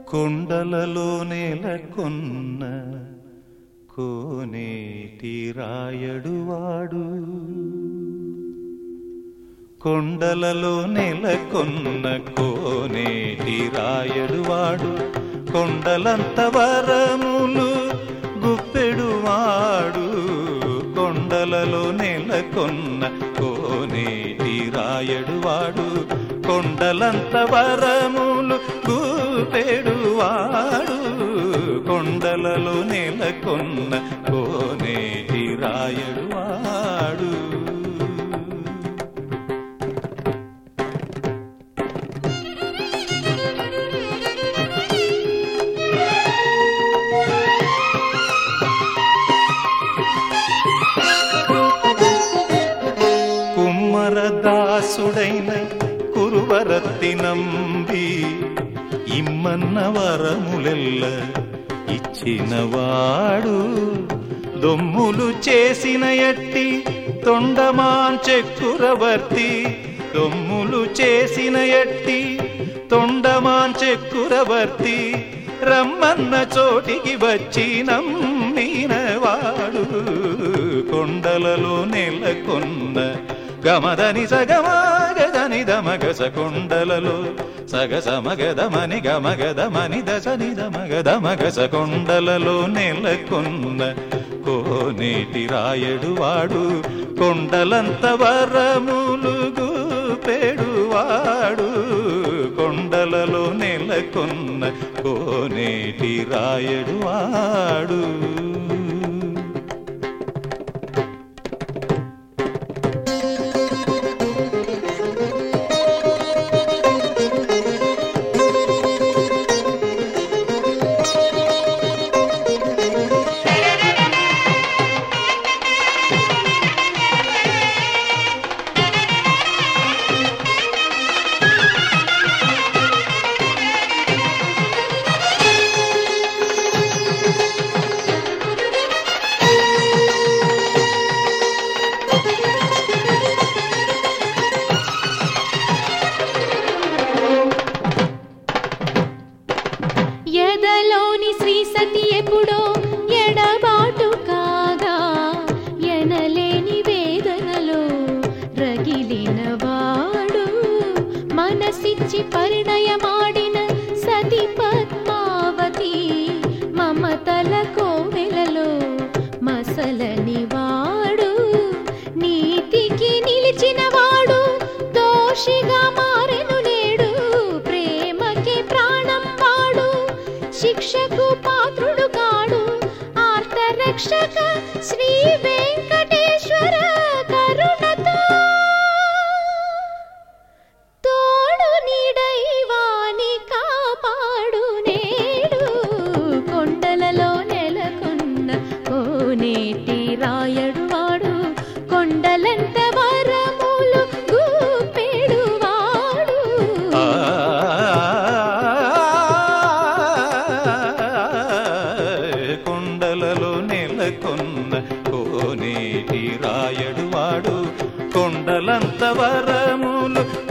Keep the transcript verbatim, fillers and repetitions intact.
కొండలలో నెలకొన్న కోనేటి రాయడువాడు, కొండలలో నెలకొన్న కోనేటి రాయడువాడు, కొండలంత వరములు గుప్పెడువాడు. కొండలలో నెలకొన్న కోనేటి రాయడువాడు, కొండలంత వరములు గుప్పెడువాడు. కొండలలో నెలకొన్న కోనేటి రాయడువాడు. కుమ్మరదాసుడైన కురువరత్తి నంబి ఇమ్మన్న వరములెల్ల ఇచ్చినవాడు. దొమ్ములు చేసిన ఎట్టి తొండమాన్ చక్రవర్తి, దొమ్ములు చేసిన ఎట్టి తొండమాన్ చక్రవర్తి, రమ్మన్న చోటికి వచ్చి నమ్మినవాడు. కొండలలో నెలకొన్న గమదని సగమగదని దమగస, కొండలలో సగస మగదమని గమగదమని దశని దమగదమగస. కొండలలో నెలకొన్న కోనేటి రాయడువాడు, కొండలంత వరములు గుప్పెడువాడు. కొండలలో నెలకొన్న కోనేటి రాయడువాడు. ఎదలోని శ్రీ సతి ఎప్పుడో ఎడబాటు కాగా, ఎనలేని వేదనలో రగిలినవాడు. మనసిచ్చి పరిణయమాడిన సతి పద్మావతి, మమతల కోవెలలో మసలని వాడు. నీతికి నిలిచినవాడు దోషిగా మారెను నేడు, ప్రేమకి ప్రాణం వాడు, శిక్షకు పాత్రుడు కాడు. ఆర్తరక్షక శ్రీ వెంకటేశ్వర కరుణతో తోడు నీడైవాని కాపాడు నేడు. కొండలలో నెలకొన్న కోనేటి రాయడువాడు, కొండలంత వరములు గుప్పెడువాడు. కొండలలో నెలకొన్న కోనేటి రాయడువాడు, కొండలంత వరములు